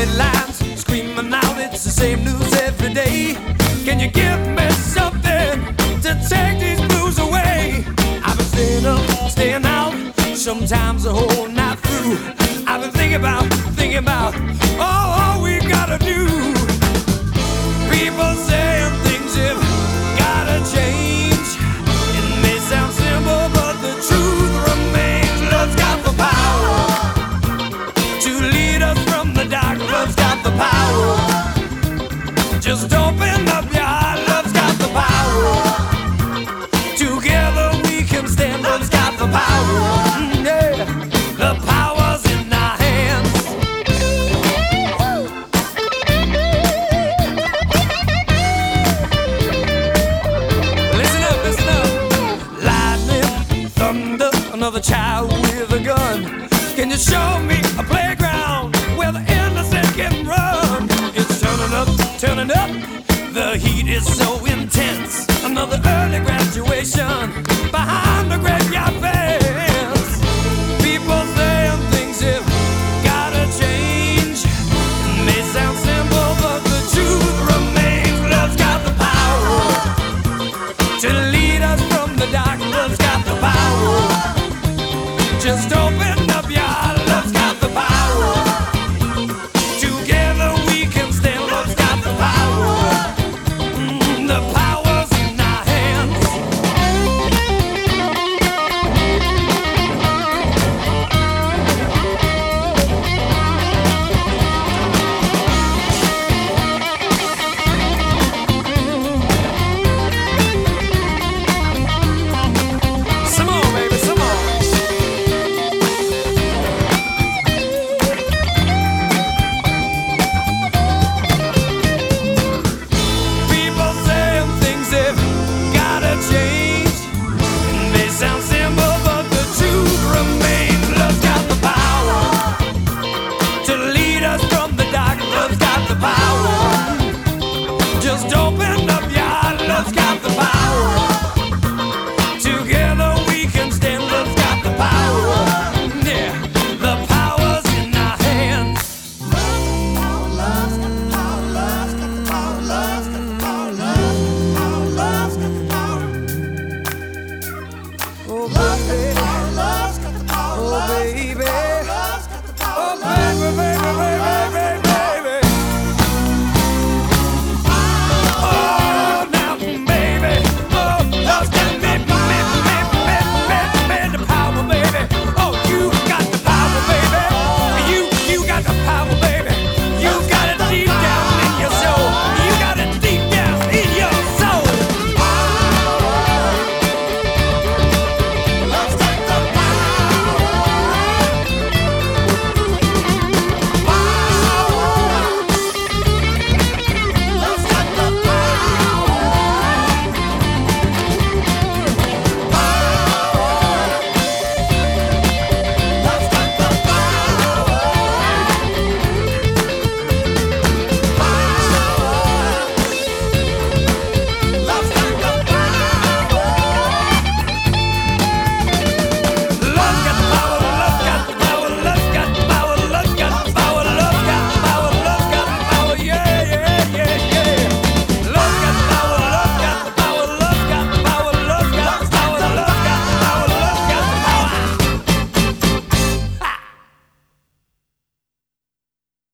headlines screaming out it's the same news every day. Can you give me something to take these blues away? I've been staying up, staying out, sometimes the whole night through. I've been thinking about all we gotta do. People saying things have gotta change. It may sound simple, but the truth remains. Love's got the power to lead us from the dark. Love's got the power. Just open up your heart. Love's got the power. Together we can stand. Love's got the power. Yeah, the power's in our hands. Listen up, listen up. Lightning, thunder, another child with a gun. Can you show me a playground where the innocent can run? It's turning up, turning up. The heat is so intense. Another early graduation behind the graveyard